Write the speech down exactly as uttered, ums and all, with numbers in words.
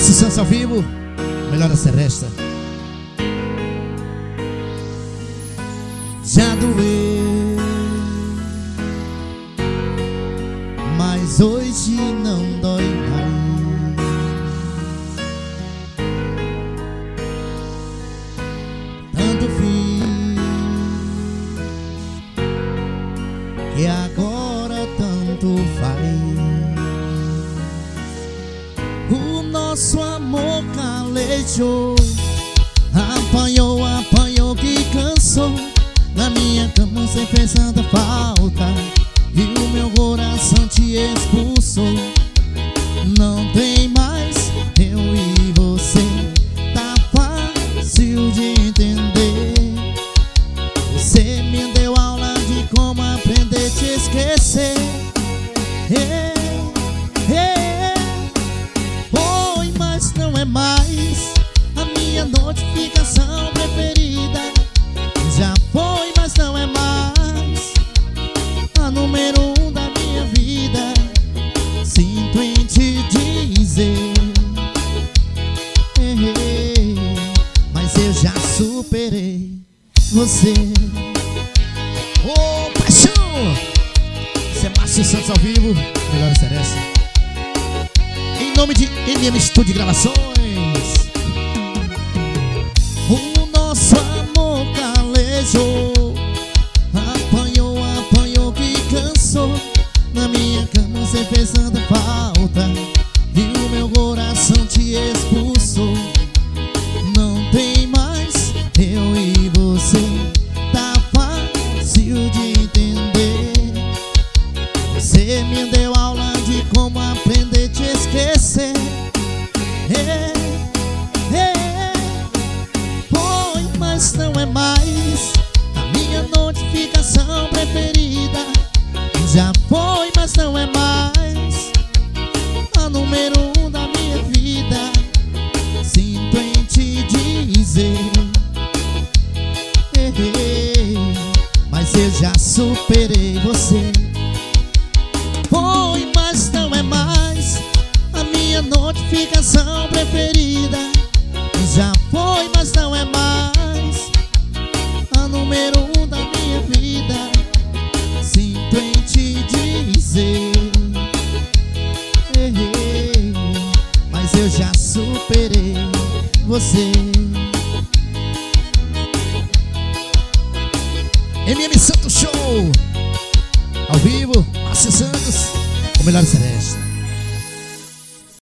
Márcio Santos ao vivo, melhor da seresta. Já doeu, mas hoje não dói mais. Tanto fiz que agora tanto faz. O nosso amor calejou, apanhou, apanhou que cansou. Na minha cama você fez tanta falta e o meu coração te expulsou. Não tem mais eu e você, tá fácil de entender. Você me deu aula de como aprender a te esquecer. Hey, hey, foi, mas não é mais a minha notificação preferida. Já foi, mas não é mais a número um da minha vida. Sinto em te dizer, hey, hey, mas eu já superei você. Ô, paixão! Isso é Márcio Santos ao vivo, melhor seresta. Em nome de N M Studio Gravações. O nosso amor calejou, apanhou, apanhou que cansou. Na minha cama você fez tanta falta e o meu coração te expulsou. Não tem mais eu e você, tá fácil de entender. Você me deu aula de como aprender a te esquecer. Hey, hey, foi, mas não é mais a minha notificação preferida. Já foi, mas não é mais a número um da minha vida. Sinto em te dizer, hey, hey, mas eu já superei você. Foi, mas não é mais a minha notificação preferida. Já foi, mas não é mais a número um da minha vida. Sinto em te dizer, hey, hey, mas eu já superei você. M M Santos Show ao vivo, Márcio Santos, o melhor celeste.